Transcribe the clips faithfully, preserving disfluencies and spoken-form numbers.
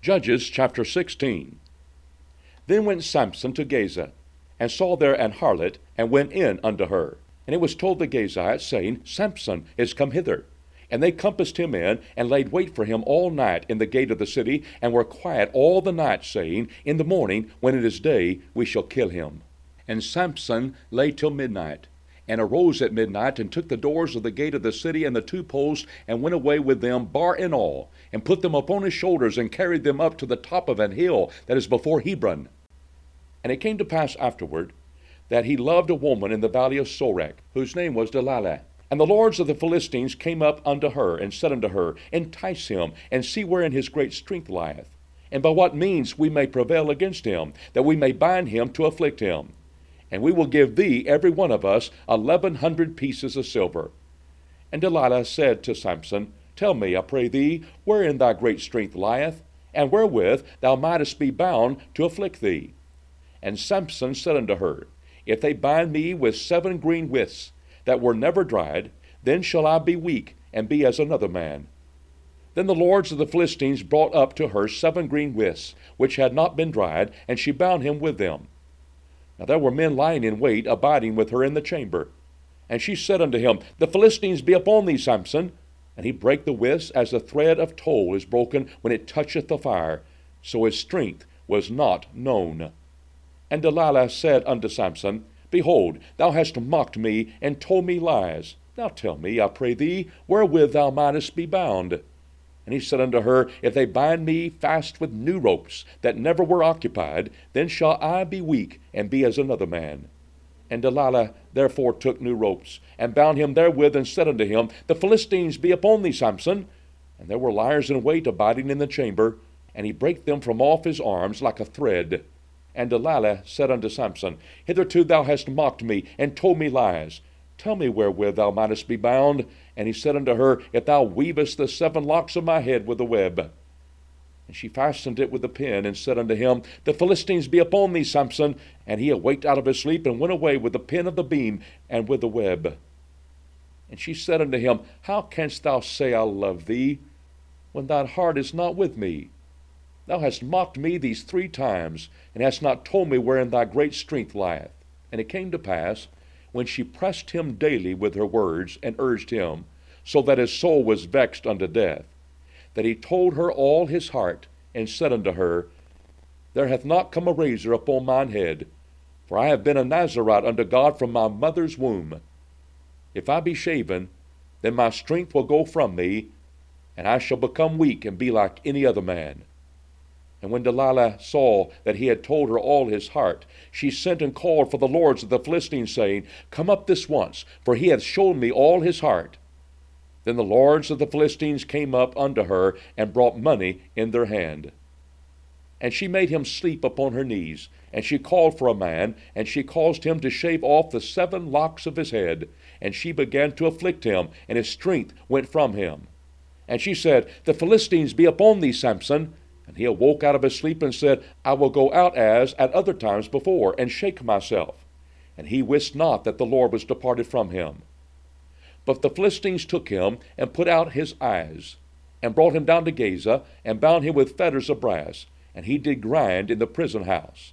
Judges chapter sixteen. Then went Samson to Gaza, and saw there an harlot, and went in unto her. And it was told the Gazites, saying, Samson is come hither. And they compassed him in, and laid wait for him all night in the gate of the city, and were quiet all the night, saying, In the morning, when it is day, we shall kill him. And Samson lay till midnight, and arose at midnight, and took the doors of the gate of the city and the two posts, and went away with them, bar and all, and put them upon his shoulders, and carried them up to the top of an hill that is before Hebron. And it came to pass afterward, that he loved a woman in the valley of Sorek, whose name was Delilah. And the lords of the Philistines came up unto her, and said unto her, Entice him, and see wherein his great strength lieth, and by what means we may prevail against him, that we may bind him to afflict him. And we will give thee, every one of us, eleven hundred pieces of silver. And Delilah said to Samson, Tell me, I pray thee, wherein thy great strength lieth, and wherewith thou mightest be bound to afflict thee. And Samson said unto her, If they bind me with seven green withs, that were never dried, then shall I be weak, and be as another man. Then the lords of the Philistines brought up to her seven green withs, which had not been dried, and she bound him with them. Now there were men lying in wait, abiding with her in the chamber. And she said unto him, The Philistines be upon thee, Samson. And he brake the withs as the thread of tow is broken when it toucheth the fire. So his strength was not known. And Delilah said unto Samson, Behold, thou hast mocked me, and told me lies. Now tell me, I pray thee, wherewith thou mightest be bound. And he said unto her, If they bind me fast with new ropes, that never were occupied, then shall I be weak, and be as another man. And Delilah therefore took new ropes, and bound him therewith, and said unto him, The Philistines be upon thee, Samson. And there were liers in wait abiding in the chamber, and he brake them from off his arms like a thread. And Delilah said unto Samson, Hitherto thou hast mocked me, and told me lies. Tell me wherewith thou mightest be bound. And he said unto her, If thou weavest the seven locks of my head with a web. And she fastened it with a pin, and said unto him, The Philistines be upon thee, Samson. And he awaked out of his sleep, and went away with the pin of the beam, and with the web. And she said unto him, How canst thou say, I love thee, when thine heart is not with me? Thou hast mocked me these three times, and hast not told me wherein thy great strength lieth. And it came to pass, when she pressed him daily with her words, and urged him, so that his soul was vexed unto death, that he told her all his heart, and said unto her, There hath not come a razor upon mine head, for I have been a Nazarite unto God from my mother's womb. If I be shaven, then my strength will go from me, and I shall become weak, and be like any other man. And when Delilah saw that he had told her all his heart, she sent and called for the lords of the Philistines, saying, Come up this once, for he hath shown me all his heart. Then the lords of the Philistines came up unto her, and brought money in their hand. And she made him sleep upon her knees, and she called for a man, and she caused him to shave off the seven locks of his head. And she began to afflict him, and his strength went from him. And she said, The Philistines be upon thee, Samson. And he awoke out of his sleep, and said, I will go out as at other times before, and shake myself. And he wist not that the Lord was departed from him. But the Philistines took him, and put out his eyes, and brought him down to Gaza, and bound him with fetters of brass, and he did grind in the prison house.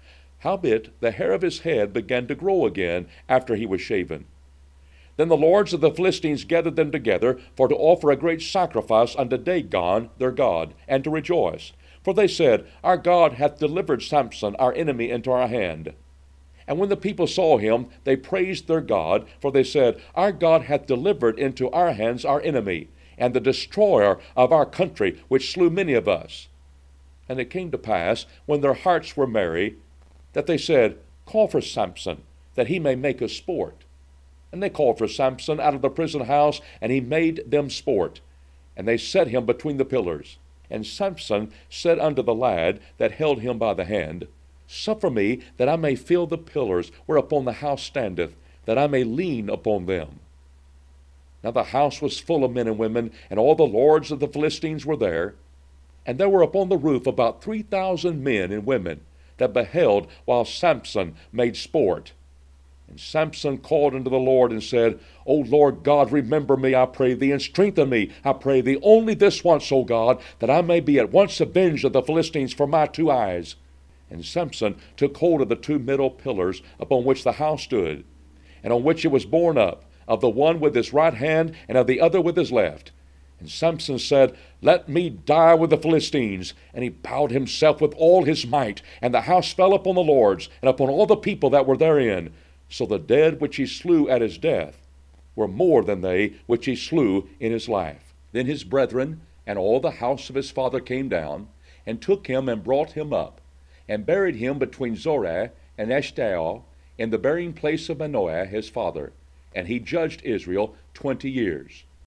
Howbeit the hair of his head began to grow again after he was shaven. Then the lords of the Philistines gathered them together for to offer a great sacrifice unto Dagon their god, and to rejoice. For they said, Our God hath delivered Samson our enemy into our hand. And when the people saw him, they praised their God, for they said, Our God hath delivered into our hands our enemy, and the destroyer of our country, which slew many of us. And it came to pass, when their hearts were merry, that they said, Call for Samson, that he may make us sport. And they called for Samson out of the prison house, and he made them sport. And they set him between the pillars. And Samson said unto the lad that held him by the hand, Suffer me that I may feel the pillars whereupon the house standeth, that I may lean upon them. Now the house was full of men and women, and all the lords of the Philistines were there. And there were upon the roof about three thousand men and women, that beheld while Samson made sport. And Samson called unto the Lord and said, O Lord God, remember me, I pray thee, and strengthen me, I pray thee, only this once, O God, that I may be at once avenged of the Philistines for my two eyes. And Samson took hold of the two middle pillars upon which the house stood, and on which it was borne up, of the one with his right hand, and of the other with his left. And Samson said, Let me die with the Philistines. And he bowed himself with all his might, and the house fell upon the lords, and upon all the people that were therein. So the dead which he slew at his death were more than they which he slew in his life. Then his brethren and all the house of his father came down, and took him and brought him up, and buried him between Zorah and Eshtaol, in the burying place of Manoah his father. And he judged Israel twenty years.